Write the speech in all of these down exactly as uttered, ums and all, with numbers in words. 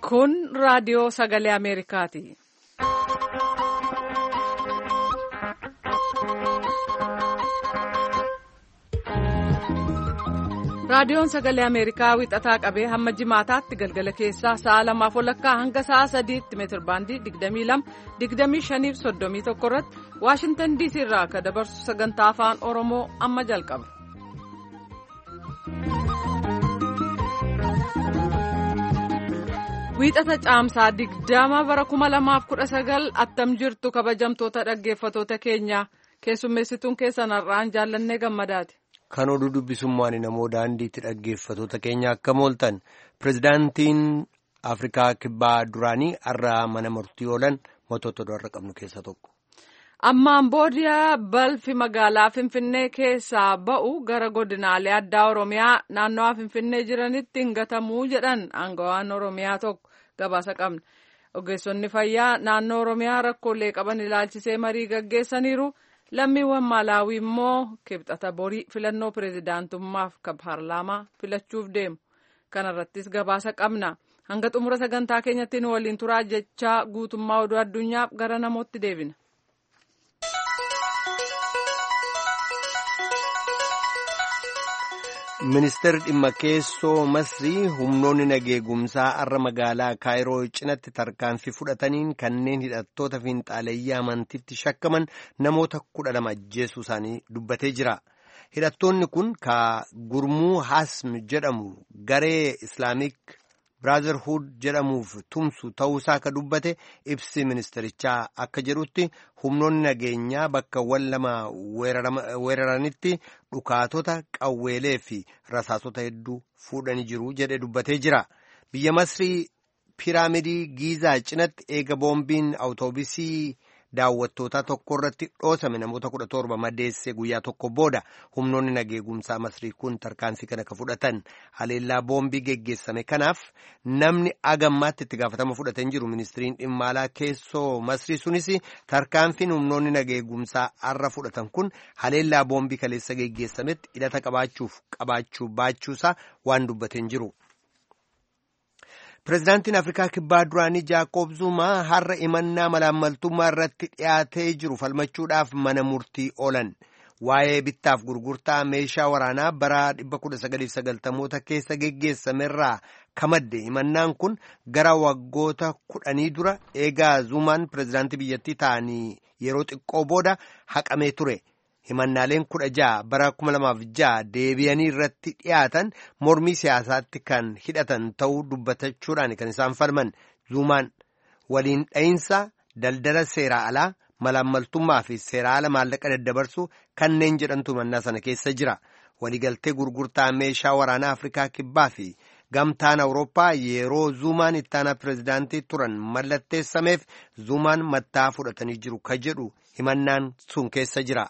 Kun raadiyoo sagalee Ameerikaati. Raadiyoon sagalee Ameerikaa wixataa qabee hamma jimaataatti galgala keessaa sa'a lamaaf walakkaa hanga sa'a sadiitti meetir baandii digdamii lama digdamii shanii fi soddomii tokko irratti Waashintan Diisii irraa akka dabarsu sagantaa afaan Oromoo amma jalqaba. Wiixata caamsaa digdama bara kuma lamaaf kudha sagal attam jirtu kabajamtoota dhaggeeffatoota keenya keessummeessituun keessan har'aan jaallannee gammadaati. Kan oduu dubbisummaan namoo daandiitti dhaggeeffatoota keenya akka mooltan pirezidaantiin Afrikaa Kibbaa duraanii har'a mana murtii oolan mootota har'a qabnu keessaa tokko. Ammaan booda balfi magaalaa Finfinnee keessaa ba'u gara godinaalee addaa Oromiyaa naannawaa Finfinnee jiranitti hin gatamuu jedhan aangawaan Oromiyaa tokko gabaasa qabna. Ogeessonni fayyaa naannoo Oromiyaa rakkoolee qaban ilaalchisee marii gaggeessaniiru. Lammiiwwan Maalaawii immoo kibxata borii filannoo pireezidaantummaaf kan paarlaamaa filachuuf deemu. Kana irrattis gabaasa qabna. Hanga xumura sagantaa keenyatti nu waliin turaa jechaa guutummaa oduu addunyaaf gara namootti deebina. Ministeerri dhimma keessoo Masrii humnoonni nageegumsaa har'a magaalaa Kaayiroo cinatti tarkaanfii fudhataniin kanneen hidhattoota fiinxaaleeyyii amantiitti shakkaman namoota kudha lama ajjeesuu isaanii dubbatee jira. Hidhattoonni kun ka gurmuu Hasm jedhamu garee Islaamik Biraazarhuud jedhamuuf tumsu ta'uusaa ka dubbate ibsi ministerichaa akka jedhutti humnoonni nageenyaa bakkawwan lama weeraranitti dhukaatota qawweelee fi rasaasota hedduu fuudhanii jiru jedhe dubbatee jira. Biyya Masrii Piraamidii Giizaa cinatti eega boombiin awutoobisii daawwattootaa tokko irratti dhoosame namoota kudha torba madeesse guyyaa tokko booda humnoonni nageegumsaa Masrii kun tarkaanfii kana ka fudhatan haleellaa boombii geggeessame kanaaf namni agammaatti itti gaafatama fudhatan jiru. Ministiriin dhimma alaa keessoo Masrii sunis tarkaanfiin humnoonni nageegumsaa har'a fudhatan kun haleellaa boombii kaleessa geggeessametti hidhata qabaachuuf qabaachuu baachuusaa waan dubbateen jiru. Pireezidaantiin Afrikaa Kibbaa duraanii Jaakoob Zumaa har'a imannaa malaammaltummaa irratti dhiyaatee jiru falmachuudhaaf mana murtii oolan. Waa'ee bittaaf gurgurtaa meeshaa waraanaa bara dhibba kudha sagaliif sagaltamoota keessa geggeessamerraa kamadde imannaan kun gara waggoota kudhanii dura eegaa Zumaan pireezidaantii biyyattii ta'anii yeroo xiqqoo booda haqamee ture. Himannaaleen kudha ja'a bara kuma lamaaf ja'a deebi'anii irratti dhiyaatan mormii siyaasaatti kan hidhatan ta'uu dubbatachuudhaan kan isaan falman. Zumaan waliin dha'iinsa daldala seeraa alaa malaammaltummaa fi seeraa ala maallaqa daddabarsu kanneen jedhantu himannaa sana keessa jira. Waliigaltee gurgurtaa meeshaa waraanaa Afrikaa Kibbaa fi gamtaan Awurooppaa yeroo Zumaan ittaanaa pireezidaantii turan mallatteessameef Zumaan mattaa fudhatanii jiru ka jedhu himannaan sun keessa jira.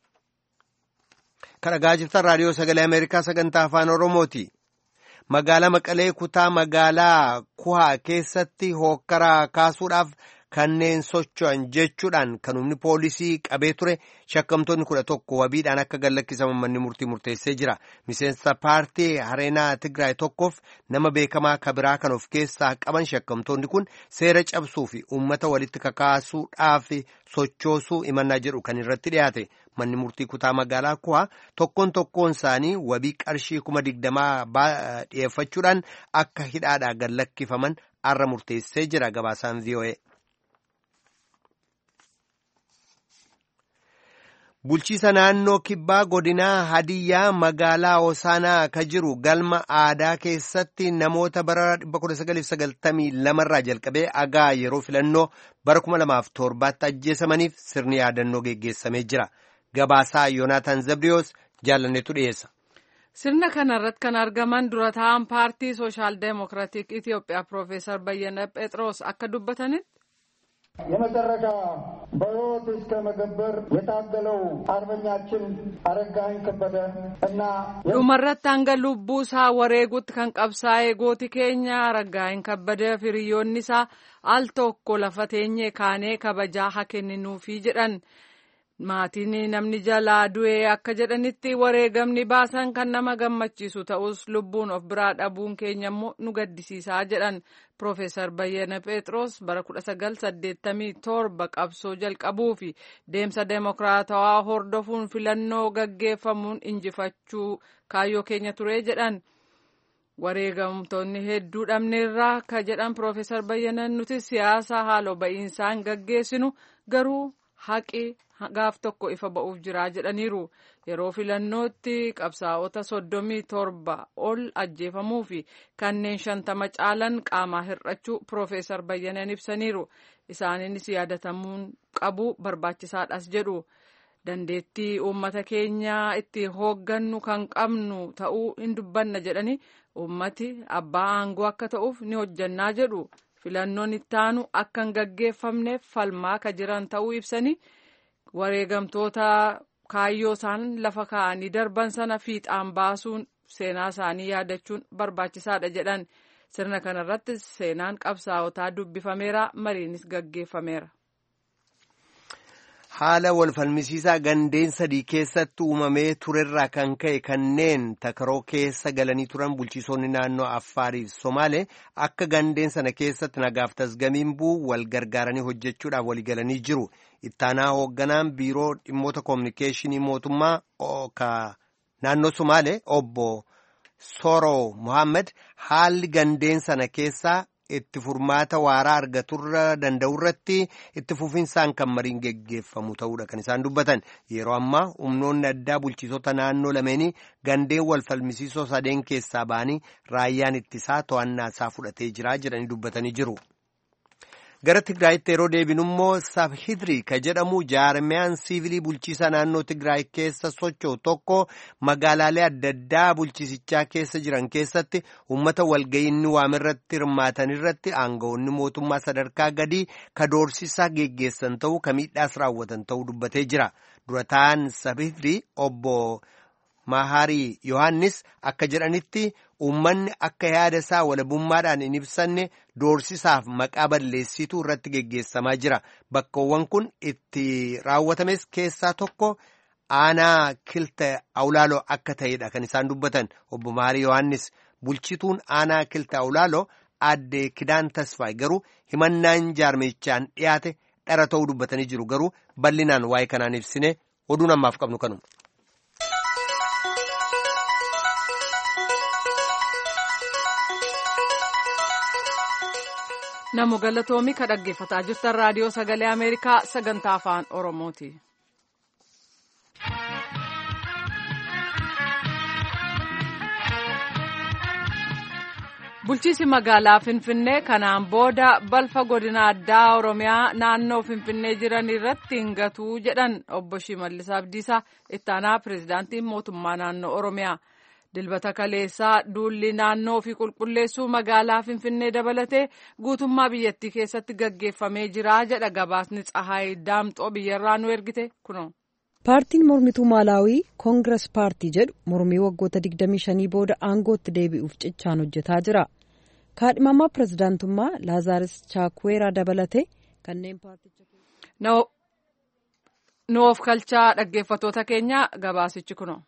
Kan dhagaa jirtan raadiyoo sagalee Ameerikaa sagantaa afaan Oromooti. Magaalaa Maqalee kutaa magaalaa Kuhaa keessatti hookkaraa kaasuudhaaf kanneen socho'an jechuudhaan kan humni poolisii qabee ture shakkamtoonni kudha tokko wabiidhaan akka gallakkisaman manni murtii murteessee jira. Miseensa paartii Hareenaa Tigraay tokkoof nama beekamaa kabiraa kan of keessaa qaban shakkamtoonni kun seera cabsuu fi uummata walitti kakaasuudhaaf sochoosuu imannaa jedhu kan irratti dhiyaate. Manni murtii kutaa magaalaa Kuhaa tokkoon tokkoon isaanii wabii qarshii kuma digdamaa dhiyeeffachuudhaan akka hidhaadhaa gallakkifaman har'a murteessee jira. Gabaasaan V O A. Bulchiisa naannoo Kibbaa godinaa Hadiyyaa magaalaa Hosaanaa ka jiru galma aadaa keessatti namoota bara dhibba kudha sagaliif sagaltamii lamarraa jalqabee agaa yeroo filannoo bara kuma lamaaf torbaatti ajjeesamaniif sirni yaadannoo geggeessamee jira. Gabaasaa Yoonaataan Zabriyoos jaalanneetu dhiyeessa. Sirna kanarratti kan argaman dura taa'an paartii Sooshaal Deemokiraatik Itiyoophiyaa Piroofeesar Bayyana Phexros akka dubbatanitti. የመጨረሻ በሕይወት እስከ መገበር የታገለው አርበኛችን አረጋኸኝ ከበደ እና dhumarratti hanga lubbuu isaa wareegutti kan qabsaa'ee gooti keenya Aragaayin Kabbadee fi hiriyoonni isaa al tokko lafa teenyee kaanee kabajaa haa kenninuufi jedhan. Maatiin namni jalaa du'ee akka jedhanitti wareegamni baasan kan nama gammachiisu ta'us lubbuun of biraa dhabuun keenya immoo nu gaddisiisaa jedhan. Profeesar Bayyana Pheexroos bara kudha sagal saddeettamii torba qabsoo jalqabuu fi deemsa deemokiraatawaa hordofuun filannoo gaggeeffamuun injifachuu kaayyoo keenya ture jedhan. Wareegamtoonni hedduu dhabneerraa ka jedhan Profeesar Bayyanan nuti siyaasa haaloo ba'iinsaan gaggeessinu garuu haqi gaaf tokko ifa ba'uuf jira jedhaniiru. Yeroo filannootti qabsaa'ota soddomii torba ol ajjeefamuu fi kanneen shantama caalan qaamaa hir'achuu Profeesar Bayyanan ibsaniiru. Isaaniinis yaadatamuun qabu barbaachisaadhas jedhu. Dandeettii uummata keenyaa itti hooggannu kan qabnu ta'uu hin dubbanna jedhani uummati abbaa aangoo akka ta'uuf ni hojjannaa jedhu. Filannoon itti aanu akka hin gaggeeffamneef falmaa ka jiran ta'uu ibsanii wareegamtoota kaayyoo isaan lafa kaa'anii darban sana fiixaan baasuun seenaa isaanii yaadachuun barbaachisaadha jedhan. Sirna kanarratti seenaan qabsaa'otaa dubbifameera, mariinis gaggeeffameera. Haala walfalmisiisaa gandeen sadii keessatti uumamee turerraa kan ka'e kanneen takaroo keessa galanii turan bulchiisonni naannoo Affaarii fi Somaalee akka gandeen sana keessatti nagaaf tasgabbiin bu'u wal gargaaranii hojjechuudhaaf walii galanii jiru. Ittaanaa hoogganaan biiroo dhimmoota koominikeeshinii mootummaa naannoo Somaalee obbo Sooroo Muhammad haalli gandeen sana keessaa itti furmaata waaraa argaturra danda'u irratti itti fufinsaan kan mariin geggeeffamu ta'uudha kan isaan dubbatan. Yeroo ammaa humnoonni addaa bulchiisota naannoo lameenii gandeen wal falmisiisoo sadeen keessaa ba'anii raayyaan ittisaa to'annaa isaa fudhatee jira jedhanii dubbatanii jiru. Gara Tigraayitti yeroo deebinu immoo Sabhidrii ka jedhamu jaarmiyaan siivilii bulchiisa naannoo Tigraay keessa socho'u tokko magaalaalee adda addaa bulchiisichaa keessa jiran keessatti uummata walga'iinni waamirratti hirmaatan irratti aangawoonni mootummaa sadarkaa gadii ka doorsisaa geggeessan ta'uu ka miidhaas raawwatan ta'uu dubbatee jira. Durataan Sabhidrii obbo Maharii Yohaannis akka jedhanitti uummanni akka yaada isaa walabummaadhaan hin ibsanne doorsisaaf maqaa balleessituu irratti geggeessamaa jira. Bakkawwan kun itti raawwatames keessaa tokko aanaa kilta awlaaloo akka ta'edha kan isaan dubbatan. Obbo Maharii Yohaannis bulchituun aanaa kilta awlaaloo aadde Kidaan Tasfaay garuu himannaan jaarmichaan dhiyaate dhara ta'uu dubbatanii jiru. Garuu bal'inaan waa'ee kanaan ibsine oduun ammaaf qabnu kanuma. Namu galatoomii ka dhaggeeffataa jirtan raadiyoo sagalee Ameerikaa sagantaa afaan Oromooti. Bulchiisi magaalaa Finfinnee kanaan booda balfa godina addaa Oromiyaa naannoo Finfinnee jiran irratti hin gatuu jedhan obbo Shimallis Abdiisaa ittaanaa pirezidaantii mootummaa naannoo Oromiyaa. Dilbata kaleessaa duulli naannoo fi qulqulleessuu magaalaa Finfinnee dabalatee guutummaa biyyattii keessatti gaggeeffamee jira jedha gabaasni Tsahaay Daamxoo biyyarraa nu ergite kuno. Paartiin mormituu Maalaawii Koongirees Paartii jedhu mormii waggoota digdamii shanii booda aangootti deebi'uuf cichaan hojjetaa jira. Kaadhimamaa pirezidaantummaa Laazaaris Chaakweeraa dabalatee kanneen paarticha nu of kalchaa dhaggeeffatoota keenya gabaasichi kuno.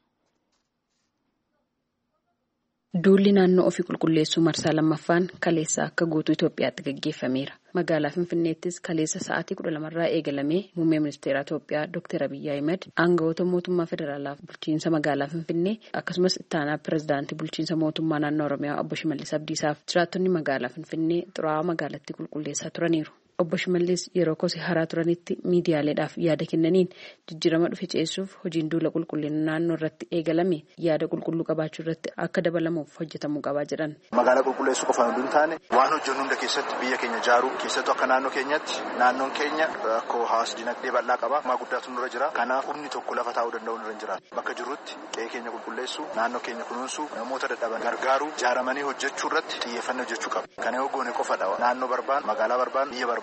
Duulli naannoo ofii qulqulleessuu marsaa lammaffaan kaleessa akka guutuu Itoophiyaatti gaggeeffameera. Magaalaa Finfinneettis kaleessa sa'aatii kudha lamarraa eegalamee muummee ministeera Itoophiyaa Dr. Abiyyi Ahimad aangawoota mootummaa federaalaaf bulchiinsa magaalaa Finfinnee akkasumas ittaanaa pirezidaantii bulchiinsa mootummaa naannoo Oromiyaa obbo Shimallis Abdiisaaf jiraattonni magaalaa Finfinnee xuraawaa magaalattii qulqulleessaa turaniiru. Obbo Shimallis yeroo kosii haraa turanitti miidiyaaleedhaaf yaada kennaniin jijjiirama dhufe ceessuuf hojiin duula qulqullina naannoo irratti eegalame yaada qulqulluu qabaachuu irratti akka dabalamuuf hojjetamuu qabaa jedhan. Magaalaa qulqulleessuu qofaan hunduu hin taane waan hojjennu hunda keessatti biyya keenya ijaaruu keessattuu akka naannoo keenyatti naannoon keenya rakkoo hawaasa dinagdee bal'aa qaba. Maa guddaatu nurra jira. Kanaaf humni tokko lafa taa'uu danda'u nurra hin jiraatu. Bakka jirrutti qe'ee keenya qulqulleessuu, naannoo keenya kunuunsuu, namoota dadhaban gargaaruu, ijaaramanii hojjechuu irratti xiyyeeffannoo hojjechuu qaba. Kana yoo goone qofadha naannoo barbaan, magaalaa barbaan, biyya barbaan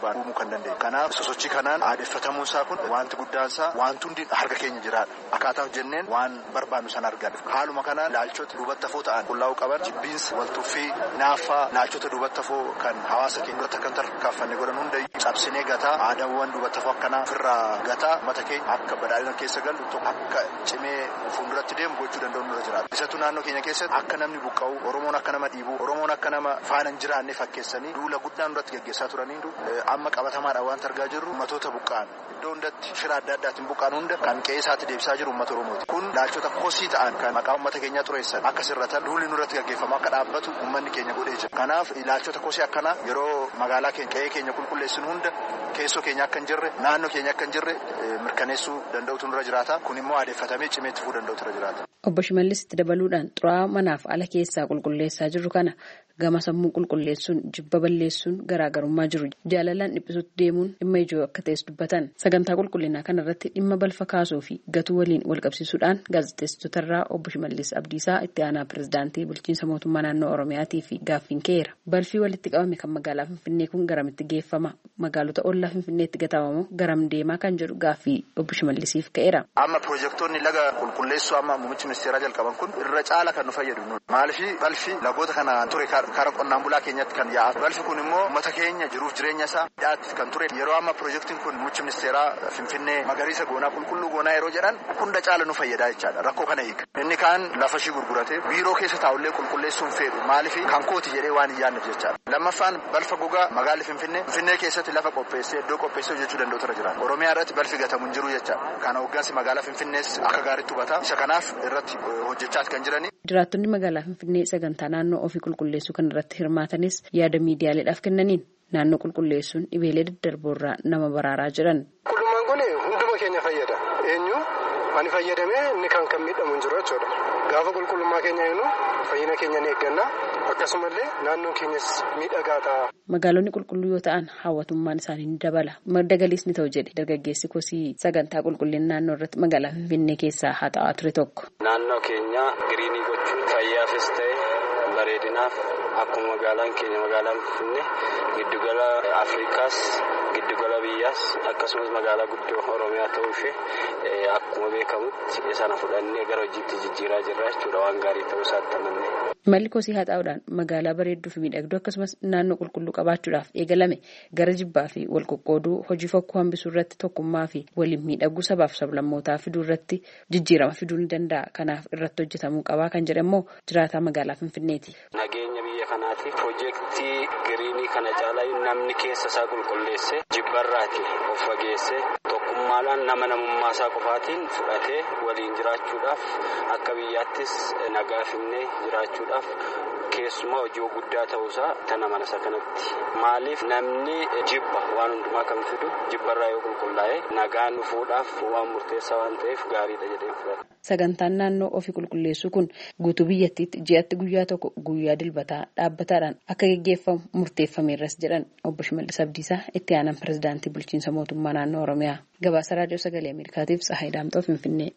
buqqaan uumuu kan dandeenyu. Kanaaf sosochii kanaan aadeffatamuun isaa kun wanti guddaan isaa wanti hundi harka keenya jiraadha. Akkaataa hojjenneen waan barbaannu sana argadha. Haaluma kanaan ilaalchota duubatti hafoo ta'an qullaa'uu qaban jibbiinsa waltuffii naaffaa ilaalchota duubatti hafoo kan hawaasa keenya irratti akka tarkaanfanne godhan hundayyuu cabsinee gataa aadaawwan duubatti hafoo akkanaa ofirraa gataa uummata keenya akka badhaadhina keessa galu tokko akka cimee fuulduratti deemu gochuu danda'u nurra jiraata. Isatu naannoo keenya keessatti akka namni buqqa'u Oromoon akka nama dhiibu Oromoon akka nama faana hin jiraanne fakkeessanii duula guddaan irratti gaggeessaa turaniiru amma qabatamaadhaan waan argaa jirru ummatoota buqqa'an iddoo hundatti shira adda addaatiin buqqa'an hunda kan qe'ee isaatti deebisaa jiru uummata Oromooti. Kun ilaalchota kosii ta'an kan maqaa uummata keenyaa xureessan akka sirratan duulli nurratti gaggeeffamu akka dhaabbatu uummanni keenya godhee jira. Kanaaf ilaalchota kosii akkanaa yeroo magaalaa keenya qe'ee keenya qulqulleessinu hunda keessoo keenya akka hin jirre naannoo keenya akka hin jirre mirkaneessuu danda'utu nurra jiraata. Kun immoo aadeffatamee cimeetti fufuu danda'utu nurra jiraata. Obbo Shimallis itti dabaluudhaan xuraa'aa manaaf ala keessaa qulqulleessaa jirru kana gama sammuu qulqulleessuun jibba balleessuun garaagarummaa jiru jaalalaan dhiphisuutti deemuun dhimma ijoo akka ta'es dubbatan. Sagantaa qulqullinaa kanarratti dhimma balfa kaasuu fi gatuu waliin wal qabsiisuudhaan gaazexeessitotarraa Obbo Shimallis Abdiisaa itti aanaa pirezidaantii bulchiinsa mootummaa naannoo Oromiyaatii fi gaaffiin ka'eera. Balfi walitti qabame kan magaalaa Finfinnee kun garamitti geeffama? Magaalota ollaa Finfinneetti gatamamoo garam deemaa kan jedhu gaaffii Obbo Shimallisiif ka'eera. Amma piroojektonni laga qulqulleessuu amma muummichi ministeeraa jalqaban kun irra caala kan nu fayyadu. Maaliif balfi lagoota kana ture karaa qonnaan bulaa keenyatti kan yaa'u. Balfi kun immoo uummata keenya jiruuf jireenya isaa dhiyaatti kan ture. Yeroo amma piroojeektiin kun muummichi ministeeraa Finfinnee magariisa goonaa qulqulluu goonaa yeroo jedhan hunda caala nu fayyadaa jechaadha. Rakkoo kana hiika. Inni kaan lafa ishii gurguratee biiroo keessa taa'ullee qulqulleessuun fedhu. Maaliif kan kooti jedhee waan hin yaadneef jechaadha. Lammaffaan balfa gogaa magaalli Finfinnee Finfinnee keessatti lafa qopheessee iddoo qopheessee hojjechuu danda'u tura jira. Oromiyaa irratti balfi gatamu hin jiru jechaadha. Kana hooggansi magaalaa Finfinnees akka gaariitti hubata. Isa kanaaf irratti hojjechaa kan jirani. Jiraattonni magaalaa Finfinnee sagantaa naannoo ofii qulqulleessuu kan irratti hirmaatanis yaada miidiyaaleedhaaf kennaniin naannoo qulqulleessuun dhibeelee daddarboorraa nama baraaraa jiran. Qulqullinaan kun hunduma keenya fayyada. Eenyu ani fayyadamee inni kan kan miidhamu hin jiru jechuudha. Gaafa qulqullummaa keenya eegnu fayyina keenya ni eegganna. Akkasumallee naannoon keenyas miidhagaa ta'a. Magaalonni qulqulluu yoo ta'an hawwatummaan isaanii ni dabala. Madda galiis ni ta'u jedhe dargaggeessi kosii sagantaa qulqullina naannoo irratti magaalaa Finfinnee keessaa haa ta'aa ture tokko. Naannoo keenya giriinii gochuun fayyaafis ta'e bareedinaaf akkuma magaalaan keenya magaalaan Finfinnee giddugala Afrikaas giddugala biyyaas akkasumas magaalaa guddoo Oromiyaa ta'uu ishee akkuma beekamutti sana fudhannee gara hojiitti jijjiiraa jirra jechuudha waan gaarii ta'uu isaatti amannee. Malli kosii haa ta'uudhaan magaalaa bareedduu fi miidhagduu akkasumas naannoo qulqulluu qabaachuudhaaf eegalame gara jibbaa fi wal qoqqooduu hojii fokkoo hambisuu irratti tokkummaa fi waliin miidhaguu sabaaf sablammootaa fiduu irratti jijjiirama fiduu ni danda'a. Kanaaf irratti hojjetamuu qabaa kan jedhe immoo jiraataa magaalaa Finfinneeti. Nageenya biyya kanaatiif piroojeektii giriinii kana caalaa namni keessa isaa qulqulleessee jibbarraati of fageessee tokkummaadhaan nama namummaa isaa qofaatiin fudhatee waliin jiraachuudhaaf akka biyyaattis nagaa finnee jiraachuudhaaf keessumaa hojii guddaa ta'uusaa tana mana isa kanatti. Maaliif namni jibba waan hundumaa kan fidu jibbarraa yoo qulqullaa'e nagaan dhufuudhaaf waan murteessaa waan ta'eef gaariidha jedhee fudhata. Sagantaan naannoo ofii qulqulleessuu kun guutuu biyyattiitti ji'atti guyyaa tokko guyyaa dilbataa dhaabbataadhaan akka gaggeeffamu murteeffameerras jedhan Obbo Shimallis Abdiisaa itti aanaan pirezidaantii bulchiinsa mootummaa naannoo Oromiyaa. Gabaasa raadiyoo sagalee Ameerikaatiif Tsahaay Daamxoo Finfinnee.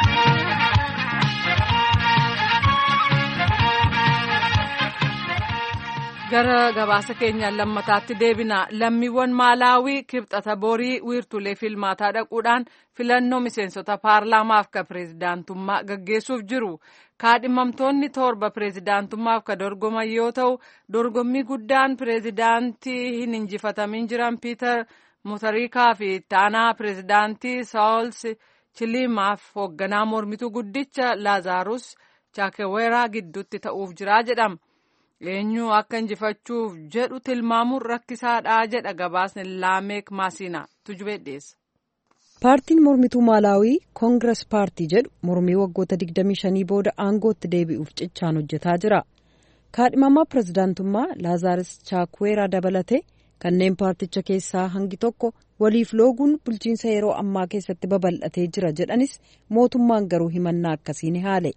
Gara gabaasa keenyaan lammataatti deebina. Lammiiwwan Maalaawii kibxata borii wiirtulee filmaataa dhaquudhaan filannoo miseensota paarlaamaaf ka pireezidaantummaa gaggeessuuf jiru. Kaadhimamtoonni torba pireezidaantummaaf ka dorgoman yoo ta'u, dorgommii guddaan pireezidaantii hin injifatamin jiran Piiter Mutariikaa fi itti aanaa pireezidaantii Saawuls Chilimaaf hoogganaa mormituu guddicha Laazaarus Chaakeweeraa gidduutti ta'uuf jira jedhama. Eenyu akka injifachuuf jedhu tilmaamuun rakkisaadha jedha gabaasni Laameek Maasiinaa tujubee dhiyeessa. Paartiin mormituu Maalaawii Koongirees Paartii jedhu mormii waggoota digdamii shanii booda aangootti deebi'uuf cichaan hojjetaa jira. Kaadhimamaa pireezidaantummaa Laazaaris Chaakweeraa dabalatee kanneen paarticha keessaa hangi tokko waliif looguun bulchiinsa yeroo ammaa keessatti babal'atee jira jedhanis mootummaan garuu himannaa akkasii ni haale.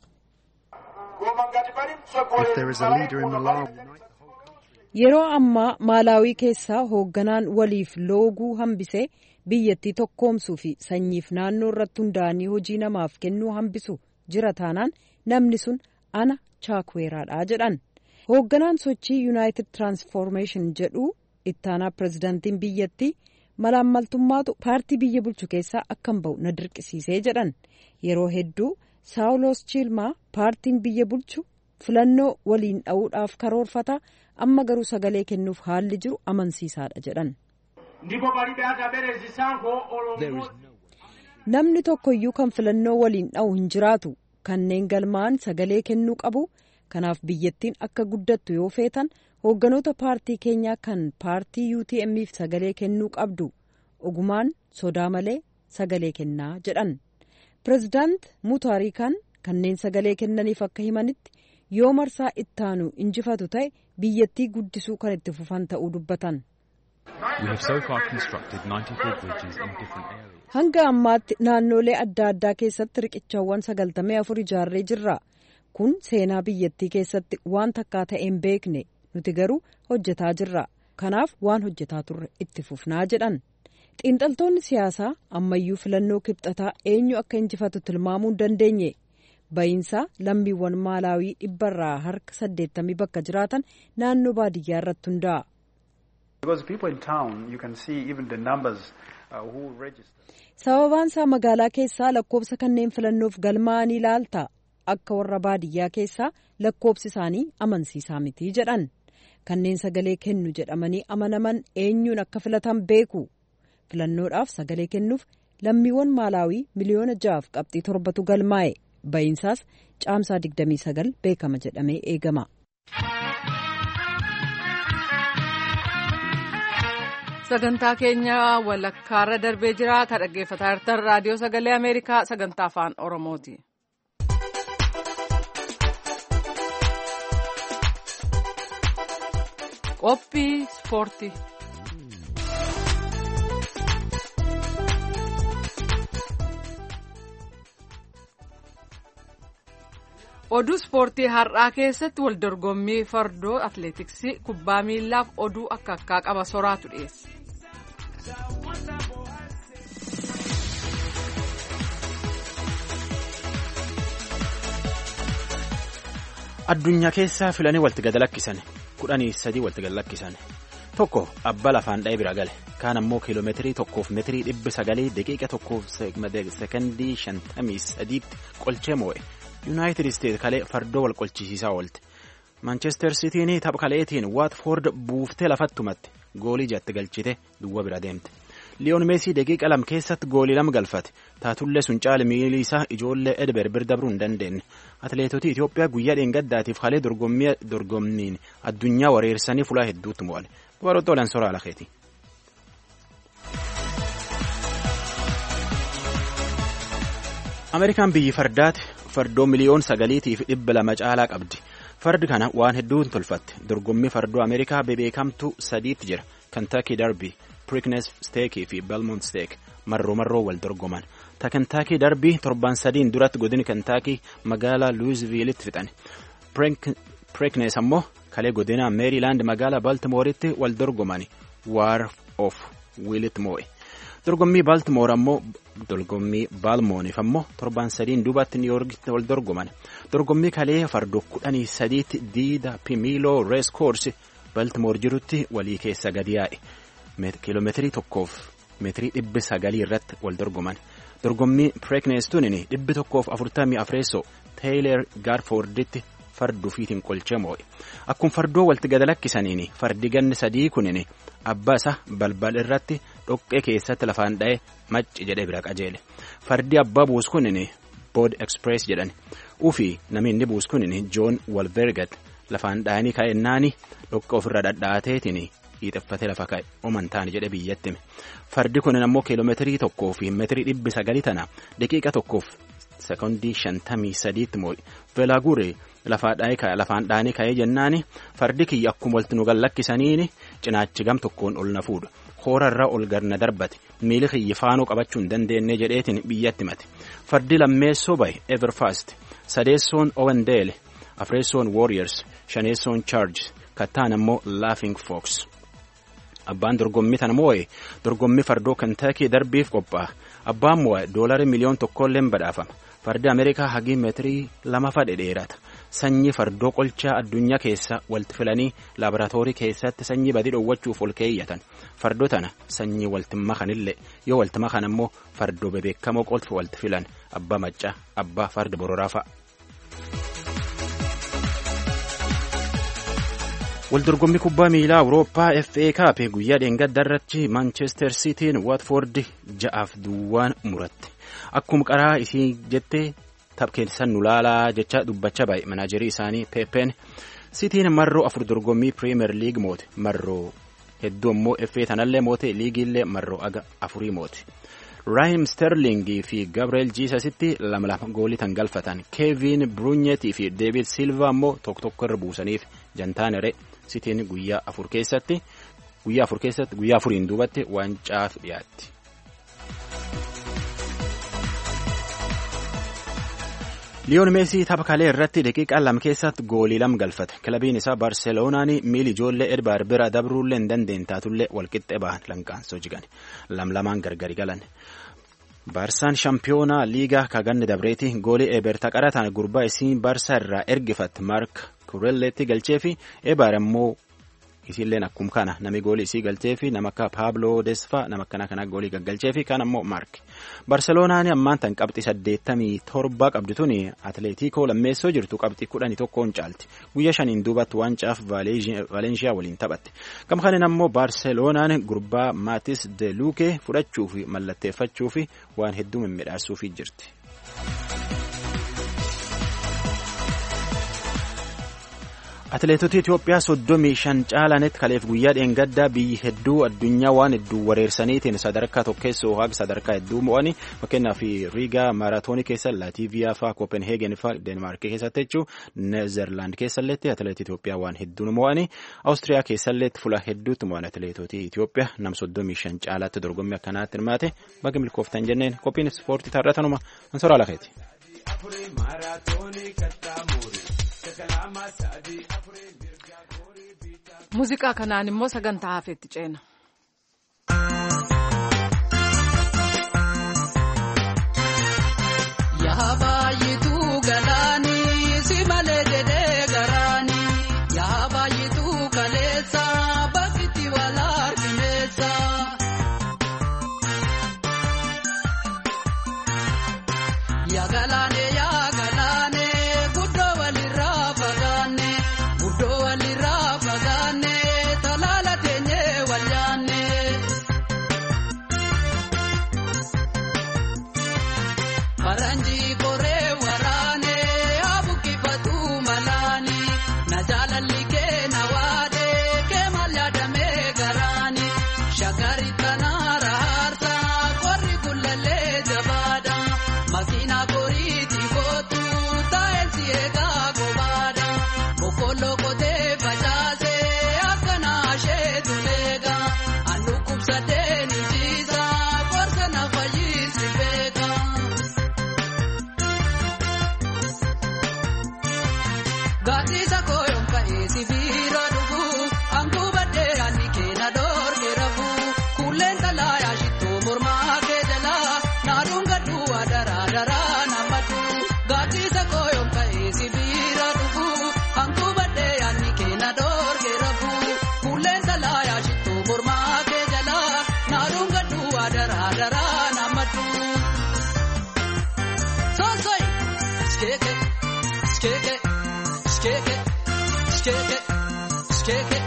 Yeroo ammaa Maalaawii keessaa hoogganaan waliif looguu hambisee biyyattii tokkoomsuu fi sanyiif naannoo irratti hundaa'anii hojii namaaf kennuu hambisu jira taanaan namni sun ana Chaakweeraadha jedhan. Hoogganaan sochii Yuunaayitid Tiraansfoormeeshin jedhu ittaanaa pirezidaantiin biyyattii malaammaltummaatu paartii biyya bulchu keessaa akkan ba'u na dirqisiisee jedhan. Yeroo hedduu saawulos chiilmaa paartiin biyya bulchu filannoo waliin dha'uudhaaf karoorfata, amma garuu sagalee kennuuf haalli jiru amansiisaadha jedhan. Namni tokkoyyuu kan filannoo waliin dha'u hin jiraatu. Kanneen galmaan sagalee kennuu qabu. Kanaaf biyyattiin akka guddattu yoo feetan hoogganoota paartii keenyaa kan paartii U T M'iif sagalee kennuu qabdu. Ogumaan sodaa malee sagalee kennaa jedhan. Pireezidaant Mutaarikaan kanneen sagalee kennaniif akka himanitti yoo marsaa ittaanu injifatu ta'e biyyattii guddisuu kan itti fufan ta'uu dubbatan. Hanga ammaatti naannolee adda addaa keessatti riqichawwan sagaltamii afur ijaarree jirra. Kun seenaa biyyattii keessatti waan takkaa ta'e hin beekne, nuti garuu hojjetaa jirra. Kanaaf waan hojjetaa turre itti fufnaa jedhan. Xiinxaltoonni siyaasaa ammayyuu filannoo kibxataa eenyu akka injifatu tilmaamuu hin dandeenye. Ba'iinsaa lammiiwwan maalaawii dhibbarraa harka saddeettamii bakka jiraatan naannoo baadiyyaa irratti hundaa'a. Sababaan isaa magaalaa keessaa lakkoobsa kanneen filannoof galmaa'anii ilaalta. Akka warra baadiyyaa keessaa lakkoobsi isaanii amansiisaa miti jedhan. Kanneen sagalee kennu jedhamanii amanaman eenyuun akka filatan beeku. Filannoodhaaf sagalee kennuuf lammiiwwan maalaawii miliyoona ja'aaf qabxii torbatu galmaa'e. Ba'iinsaas caamsaa digdamii sagal beekama jedhamee eegama. Sagantaa keenya walakkaarra darbee jira. Kan dhaggeeffataa jirtan raadiyoo sagalee Ameerikaa sagantaa afaan Oromooti. Qophii ispoortii. Oduu ispoortii har'aa keessatti wal dorgommii fardoo atleetiksii kubbaa miillaaf oduu akka akkaa qaba soraatu dhiyeesse. Addunyaa keessaa filanii walitti gad lakkisan kudhanii sadii walitti gad lakkisan tokko abbaa lafaan dha'ee bira gale kaan ammoo kiiloomeetirii tokkoof meetirii dhibbi sagalii daqiiqa tokkoof sekondii shantamii sadiitti qolchee moo'e. Yuunaayitid Isteet kalee fardoo wal qolchisiisaa oolte. Manchester Sitiin tapha kaleetiin Waatfoord buuftee lafattumatti goolii jatti galchite duwwa bira deemte. Liyoon Meesii daqiiqa lama keessatti goolii lama galfate. Taatullee sun caala miilii isaa ijoollee Edber bir dabruu hin dandeenye. Atileetota Itoophiyaa guyyaa dheengaddaatiif kalee dorgommiin addunyaa wareersanii fulaa hedduutti mo'an. Baroota olan soraa lakeeti. Ameerikaan biyyi fardaati. Fardoo miliyoon sagaliitiif dhibba lama caalaa qabdi. Fardi kana waan hedduun tolfatte. Dorgommii fardoo Ameerikaa bebeekamtu sadiitti jira. Kentucky Derby, Preakness Steak fi Belmont Steak marroo marroo wal dorgoman. Ta Kentucky Derby torban sadiin duratti godini Kentucky magaalaa Louisvilletti fixan. Preakness ammoo kalee godina Maryland magaalaa Baltimoretti wal dorgoman. War of Willet moo'e. Dorgommii Baltimore ammoo dorgommii Balmooniif ammoo torban sadiin duubatti New Yorkitti wal dorgoman. Dorgommii kalee fardoo kudhanii sadiitti diida Pimilo Race Course Baltimore jirutti walii keessa gadi yaa'e. Kiiloomeetirii tokkoof meetirii dhibbi sagalii irratti wal dorgoman. Dorgommii Preakness tunini dhibbi tokkoof afurtamii afreessoo Taylor Garforditti farduu fiitiin qolchee moo'e. Akkuma fardoo walitti gad lakkisaniini fardi ganni sadii kunini abbaa isaa balbal irratti dhoqqee keessatti lafaan dha'e macci jedhee bira qajeele. Fardi abbaa buus kunini Bood Express jedhan. Ufi namni inni buus kunini John Walbergat lafaan dha'anii ka'ennaani dhoqqee ofirra dhadhaateetiin hiixeffatee lafa ka'e omantaan jedhe biyyatti. Fardi kunin ammoo kiiloomeetirii tokkoo fi meetirii dhibbi sagalii tana daqiiqa tokkoof sekondii shantamii sadiitti moo'e. Velaaguure lafaan dha'anii ka'ee jennaani fardi kiyya akkuma walitti nu gallakkisaniini cinaachi gam tokkoon ol na fuudha. Hoorarraa ol garna darbate miili kiyya faanuu qabachuu hin dandeenye jedheetiin biyyatti mate. Fardi lammeessoo bahe Everfast, sadeessoon Owendale, afreessoon Warriors, shaneessoon Charges, kattaan ammoo Laughing Fox. Abbaan dorgommii tana moo'e dorgommii fardoo Kentucky darbiif qophaa'a. Abbaan moo'e doolari miliyoon tokkolleen badhaafama. Fardi Ameerikaa hagii meetirii lama fadhe dheerata. sanyii fardoo qolchaa addunyaa keessa walitti filanii laaboraatoorii keessatti sanyii badii dhoowwachuuf ol keeyyatan fardoo tana sanyii walitti makanillee yoo walitti makan ammoo fardoo bebeekamoo qolfi walitti filan abbaa maccaa abbaa farda bororaa fa'a. Waldorgommii kubbaa miilaa Awurooppaa F A Cup guyyaa dheengadda irratti Manchester Cityin Watford ja'aaf duwwaan muratte. Akkuma qaraa isii jettee tapkeessan nu laalaa jecha dubbachaa baay'ee manaajerii isaanii Pepen Cityin marroo afur dorgommii Premier League moote marroo hedduu immoo F A tanallee moote liigiillee marroo aga afurii moote. Raheem Sterling fi Gabriel Jesusitti lama lama goolii tan galfatan Kevin Bruyne fi David Silva immoo tokko tokko irra buusaniif jantaanere Cityin guyyaa afur keessatti guyyaa afur keessatti guyyaa afuriin duubatti wancaaf dhiyaatti. Liyoon Meesii tapha kalee irratti daqiiqaa lama keessatti goolii lama galfate. Kilabiin isaa Barseeloonaan miili ijoollee Edbaar bira dabruullee hin dandeenye taatullee walqixxee bahan lanqaansoo jigan. Lam lamaan gargari galan. Baarsaan shaampiyoonaa liigaa kaganne dabreeti goolii Eberta qarataan gurbaa isii Baarsaa irraa ergifatte Mark Kurelleetti galchee fi Ebaar immoo isiilleen akkuma kana nami goolii isii galchee fi nama akka Pablo Desfa nama akkana kana goolii gaggalchee fi kan ammoo Mark. Barseeloonaan ammaan tan qabxii saddeettamii torba qabdi tuni Atleetiikoo lammeessoo jirtu qabxii kudhanii tokkoon caalti. Guyyaa shaniin duubatti wancaaf Valeenshiyaa waliin taphatte. Gama kanaan ammoo Barseeloonaan gurbaa Maatis De Luukee fudhachuu fi mallatteeffachuu fi waan hedduu mimmiidhaasuufii jirti. Atileetota Itoophiyaa soddomii shan caalanetti kaleef guyyaa dheengaddaa biyyi hedduu addunyaa waan hedduu wareersaniitiin sadarkaa tokkeessoo haga sadarkaa hedduu mo'anii fakkeenyaaf Riigaa maaraatoonii keessa Laatiiviyaa fa'aa Koopenheegen fa'aa Deenmaarkii keessatti jechuun Neezerlaand keessalleetti atileetii Itoophiyaa waan hedduun mo'anii Awustiriyaa keessalleetti fuula hedduutti mo'an atileetota Itoophiyaa nam soddomii shan caalaatti dorgommii akkanaatti hirmaate baga milkooftan jenneen qophiin ispoortii taarratanuma Ansoraa Lakeeti. Muuziqaa kanaan immoo sagantaa hafeetti ceena. Yaa baay'ituu galaanii si malee jedhee garaanii yaa baay'ituu kaleessa bakkitti wal argineessa. Yaa galaanee yaa galaanee guddoo walirraa fagaanne guddoo walirraa fagaanne talaala teenyee wal yaanne. Faranjii koree waraane abukkifatu malaani na jaalalli kee na waadee kee maal yaadamee garaani shagari tanaara haarsa korri kullallee jabaadha makiinaa koriiti kootu taa'elsi eegaa kobaadha boqqolloo kotee facaasee akkana asheetu leega annu kubsadee ni jiisa korsa na fayyisi beeka. Gaatisa koyoon ka'ee sibiira dhuguu ankuubadhee ani keena dhoorge rafuu kulleen talaayaa shittoo mormaa kee jalaa naaduun gadduu adaraa daraa namatu. Gaatisa koyoon ka'ee sibiira dhuguu ankuubadhee ani keena dhoorge rafuu kulleen talaayaa shittoo mormaa kee jalaa naaduun gadduu adaraa daraa namatu. Soosoi skeeke skeeke. Skeke, skeke, skeke.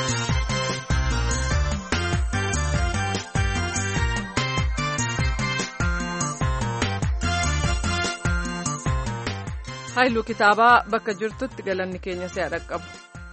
Haayiluu kitaabaa bakka jirtutti galanni keenya si'a dhaqqabu.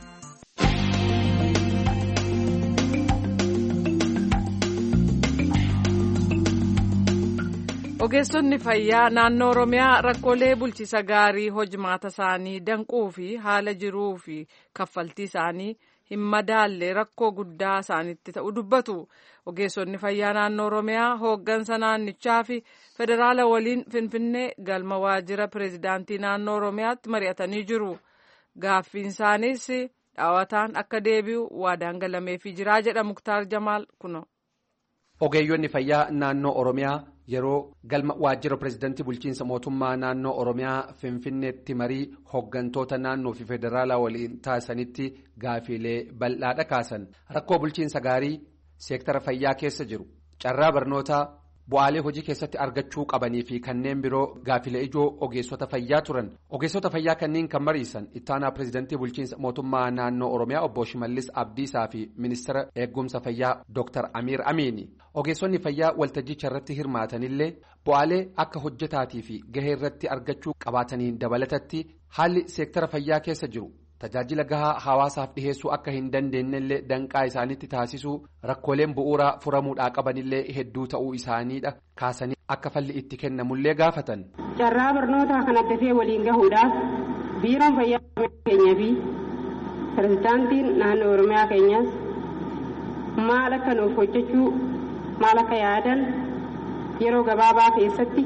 Ogeessonni fayyaa naannoo Oromiyaa rakkoolee bulchiisa gaarii hojmaata isaanii danquu fi haala jiruu fi kaffaltii isaanii hin madaalle rakkoo guddaa isaanitti ta'u dubbatu. Ogeessonni fayyaa naannoo Oromiyaa hooggansa naannichaa fi federaala waliin Finfinnee galma waajjira pireezidaantii naannoo Oromiyaatti mari'atanii jiru. Gaaffiin isaaniis dhaawataan akka deebi'u waadaan galameefii jiraa jedha Muktaar Jamaal kuno. Ogeeyyonni fayyaa naannoo Oromiyaa yeroo galma waajjira pireezidantii bulchiinsa mootummaa naannoo Oromiyaa Finfinneetti marii hooggantoota naannoo fi federaalaa waliin taasisanitti gaafiilee bal'aadha kaasan. Rakkoo bulchiinsa gaarii seektara fayyaa keessa jiru. Carraa barnootaa bu'aalee hojii keessatti argachuu qabanii fi kanneen biroo gaafilee ijoo ogeessota fayyaa turan. Ogeessota fayyaa kanneen kan mariisan ittaanaa pireezidantii bulchiinsa mootummaa naannoo Oromiyaa obbo Shimallis Abdiisaa fi ministeera eegumsa fayyaa Dooktar Amiir Amiini. Ogeessonni fayyaa waltajjicha irratti hirmaatanillee bu'aalee akka hojjetaatii fi gahee irratti argachuu qabaataniin dabalatatti haalli seektara fayyaa keessa jiru tajaajila gahaa hawaasaaf dhiheessuu akka hin dandeenyellee danqaa isaanitti taasisuu rakkooleen bu'uuraa furamuudhaa qabanillee hedduu ta'uu isaaniidha kaasanii akka falli itti kennamullee gaafatan. Carraa barnootaa kan addafee waliin gahuudhaaf biiroon fayyaa keenyaa fi pireezidaantiin naannoo Oromiyaa keenyas maal akka nuuf hojjechuu maal akka yaadan yeroo gabaabaa keessatti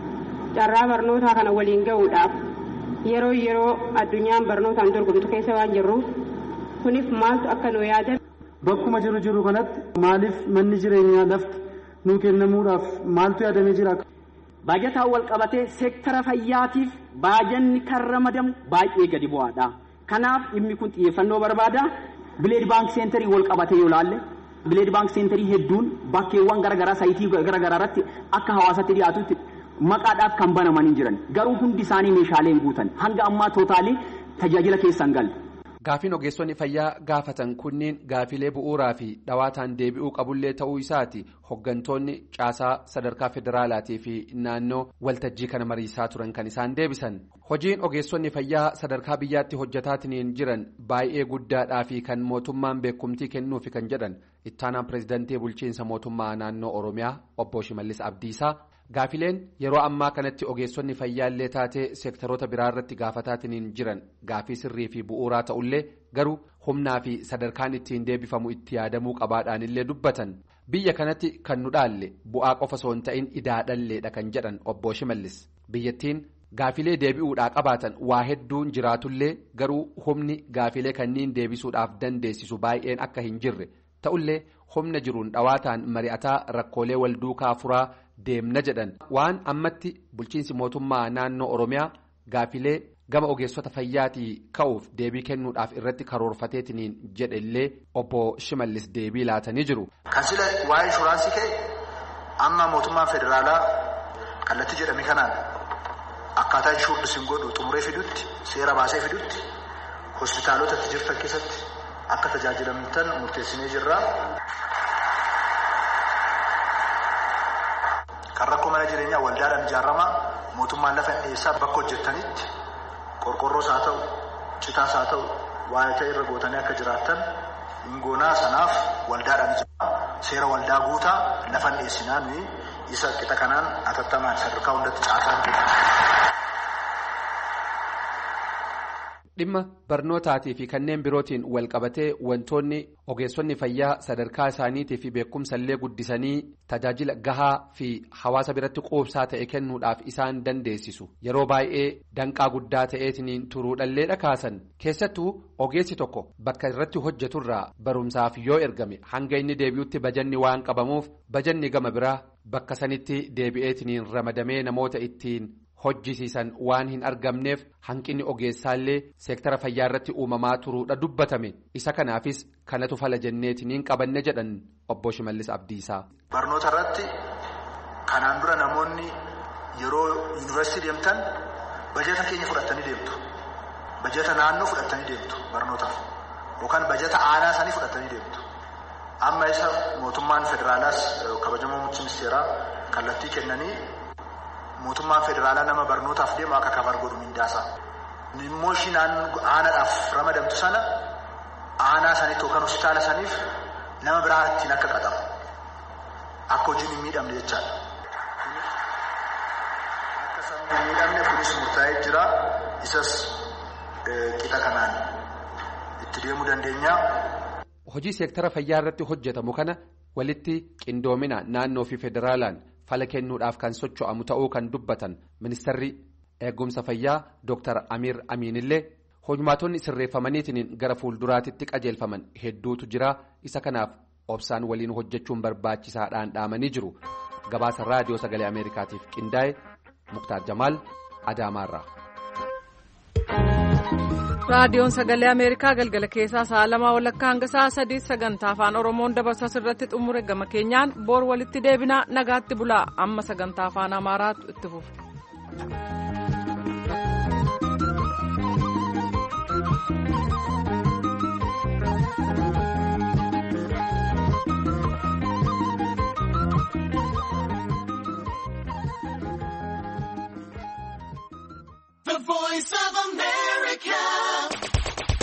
carraa barnootaa kana waliin gahuudhaaf yeroo yeroo addunyaan barnootaan dorgomtu keessa waan jirruuf kunis maaltu akka nu yaadan. Bakkuma jiru jiru kanatti maaliif manni jireenyaa lafti nuu kennamuudhaaf maaltu yaadamee jira? Baajataan wal qabatee seektara fayyaatiif baajanni kan ramadamu baay'ee gadi bu'aadha. Kanaaf dhimmi kun xiyyeeffannoo barbaada. Bileed baank seenterii wal qabatee yoo laalle bileed baank seenterii hedduun bakkeewwan garaagaraa sayitii garaagaraa irratti akka hawaasatti dhiyaatutti maqaadhaaf kan banamanii jiran garuu hundi isaanii meeshaaleen guutan hanga ammaa tootaalii tajaajila keessan galu. Gaafiin ogeessonni fayyaa gaafatan kunniin gaafilee bu'uuraa fi dhawaataan deebi'uu qabullee ta'uu isaati hooggantoonni caasaa sadarkaa federaalaatii fi naannoo waltajjii kana mariisaa turan kan isaan deebisan. Hojiin ogeessonni fayyaa sadarkaa biyyaatti hojjetaatiin jiran baay'ee guddaadhaa fi kan mootummaan beekumtii kennuufi kan jedhan ittaanaan pireezidantii bulchiinsa mootummaa naannoo Oromiyaa obbo Shimallis Abdiisaa. Gaafileen yeroo ammaa kanatti ogeessonni fayyaallee taatee seektaroota biraa irratti gaafataatiin jiran gaafii sirrii fi bu'uuraa ta'ullee garuu humnaa fi sadarkaan ittiin deebifamu itti yaadamuu qabaadhaanillee dubbatan. Biyya kanatti kan nu dhaalle bu'aa qofa osoo hin ta'in idaadhalleedha kan jedhan obbo Shimallis. Biyyattiin gaafilee deebi'uudhaa qabaatan waa hedduun jiraatullee garuu humni gaafilee kanniin deebisuudhaaf dandeessisu baay'een akka hin jirre ta'ullee humna jiruun dhawaataan mari'ataa rakkoolee wal duukaa furaa deemna jedhan waan ammatti bulchiinsi mootummaa naannoo Oromiyaa gaafilee gama ogeessota fayyaatii ka'uuf deebii kennuudhaaf irratti karoorfateetiniin jedhellee obbo Shimallis deebii laatanii jiru. Kan sila waa'ee inshuraansii ka'e amma mootummaan federaalaa kallattii jedhame kanaan akkaataa inshuursiin godhu xumuree fidutti seera baasee fidutti hospitaalota jirtan keessatti akka tajaajilamtan murteessinee jirra. Kan rakkoo mana jireenyaa waldaadhaan ijaaramaa mootummaan lafa dhiyeessaa bakka hojjettanitti qorqorroos haa ta'u citaas haa ta'u waa'ee ta'e irra gootanii akka jiraattan hingoonaa sanaaf waldaadhaan ijaaramaa seera waldaa guutaa lafa dhiyeessinaan isa qixa kanaan atattamaan sadarkaa hundatti caasaan dhimma barnootaatii fi kanneen birootiin wal qabatee wantoonni ogeessonni fayyaa sadarkaa isaaniitii fi beekumsallee guddisanii tajaajila gahaa fi hawaasa biratti quubsaa ta'e kennuudhaaf isaan dandeessisu yeroo baay'ee danqaa guddaa ta'eetiin turuudhallee dhakaasan keessattuu ogeessi tokko bakka irratti hojjeturraa barumsaaf yoo ergame hanga inni deebi'utti bajanni waan qabamuuf bajanni gama biraa bakka sanitti deebi'eetiin ramadamee namoota ittiin hojjisiisan waan hin argamneef hanqinni ogeessaallee seektara fayyaa irratti uumamaa turuudha dubbatame isa kanaafis kanatu fala jenneetiniin qabanne jedhan obbo Shimallis Abdiisaa. Barnoota irratti kanaan dura namoonni yeroo yuunivarsiitii deemtan bajeta keenya fudhattanii deemtu bajeta naannoo fudhattanii deemtu barnootaaf yookaan bajeta aanaa sanii fudhattanii deemtu amma isa mootummaan federaalaas kabajamoo muummichi ministeeraa kallattii kennanii. Mootummaan federaalaa nama barnootaaf deemu akka kabar godhu mindaasaa. Immoo ishiin aanaadhaaf ramadamtu sana aanaa sanitti yookaan hospitaala saniif nama biraa ittiin akka qaxamu. Akka hojiin hin miidhamne jechaadha. Akka sabni hin miidhamne kunis murtaa'ee jira. Isas qixa kanaan itti deemuu dandeenya. Hojii seektara fayyaa irratti hojjetamu kana walitti qindoomina naannoo fi federaalaan fala kennuudhaaf kan socho'amu ta'uu kan dubbatan ministeerri eegumsa fayyaa Dooktar Amiir Amiinillee hojmaatonni sirreeffamaniitiin gara fuulduraatitti qajeelfaman hedduutu jira isa kanaaf obsaan waliin hojjechuun barbaachisaadhaan dhaamanii jiru. gabaasa raadiyoo sagalee ameerikaatiif qindaa'e muktaar jamaal adaamaarraa. raadiyoon sagalee ameerikaa galgala keessaa sa'a lama walakkaa hanga sa'a sadii sagantaa afaan oromoon dabarsa irratti xumure gama keenyaan boor walitti deebinaa nagaatti bulaa amma sagantaa afaan amaaraatu itti fufa.